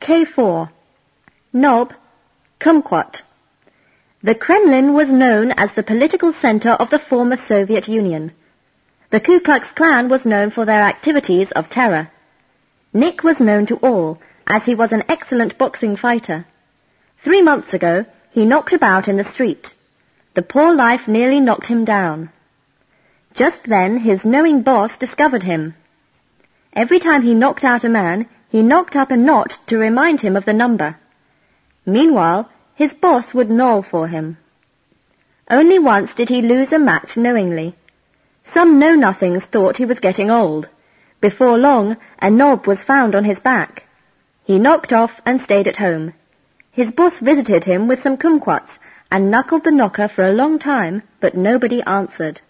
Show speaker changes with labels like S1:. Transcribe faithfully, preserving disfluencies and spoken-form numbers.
S1: K four. Nob, Kumquat. The Kremlin was known as the political center of the former Soviet Union. The Ku Klux Klan was known for their activities of terror. Nick was known to all, as he was an excellent boxing fighter. Three months ago, he knocked about in the street. The poor life nearly knocked him down. Just then, his knowing boss discovered him. Every time he knocked out a man, he knocked up a knot to remind him of the number. Meanwhile, his boss would gnaw for him. Only once did he lose a match knowingly. Some know-nothings thought he was getting old. Before long, a knob was found on his back. He knocked off and stayed at home. His boss visited him with some kumquats and knuckled the knocker for a long time, but nobody answered.